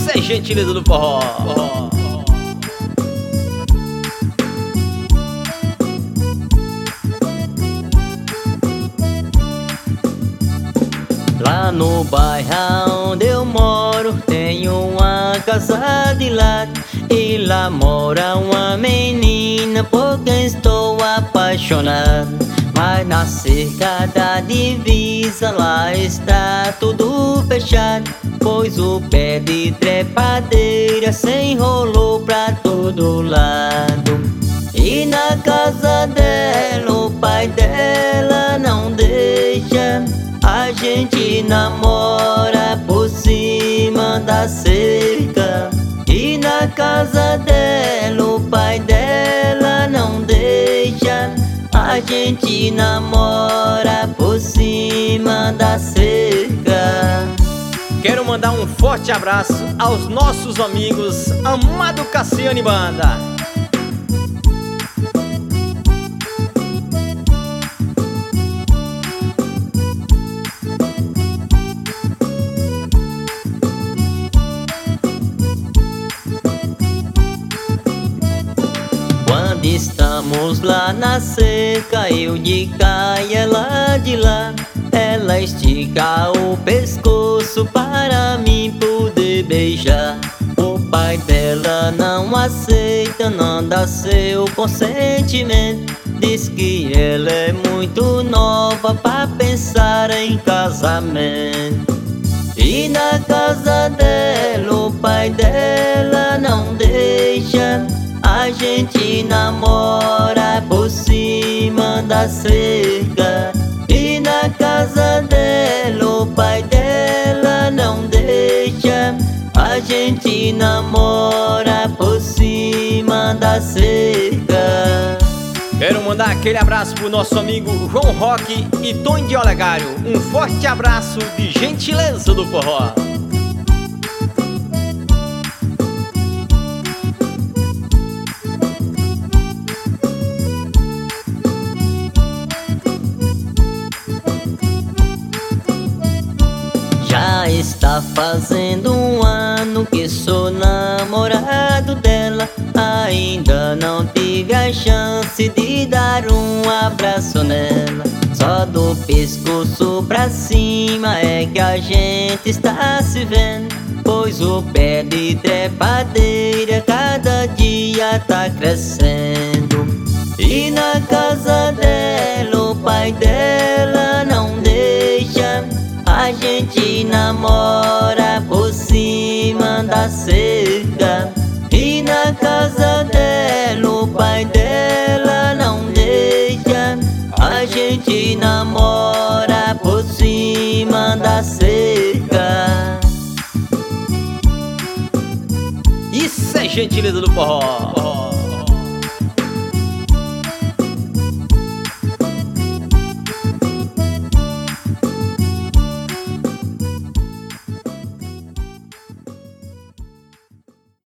Isso é gentileza do forró. Lá no bairro onde eu moro tem uma casa de lado, e lá mora uma menina por quem estou apaixonado. Mas na cerca da divisa lá está tudo fechado, pois o pé de trepadeira se enrolou pra todo lado. E na casa dela o pai dela não deixa a gente namora por cima da cerca. E na casa dela o pai dela não deixa a gente namora por cima da cerca. Quero mandar um forte abraço aos nossos amigos Amado Cassiano e Banda. Quando estamos lá na cerca, eu de cá e ela de lá, ela estica o pescoço para mim poder beijar. O pai dela não aceita, não dá seu consentimento, diz que ela é muito nova pra pensar em casamento. E na casa dela o pai dela não deixa a gente namora por cima da cerca. E na casa dela o pai dela não deixa a gente namora por cima da cerca. Quero mandar aquele abraço pro nosso amigo João Roque e Tom de Olegário. Um forte abraço de gentileza do forró. Já está fazendo um ano que sou namorado dela, ainda não tive a chance de dar um abraço nela. Só do pescoço pra cima é que a gente está se vendo, pois o pé de trepadeira cada dia tá crescendo. E na casa dela o pai dela não deixa a gente namora por cima da cerca. E na casa dela o pai dela não deixa a gente namora por cima da cerca. Isso é gentileza do forró.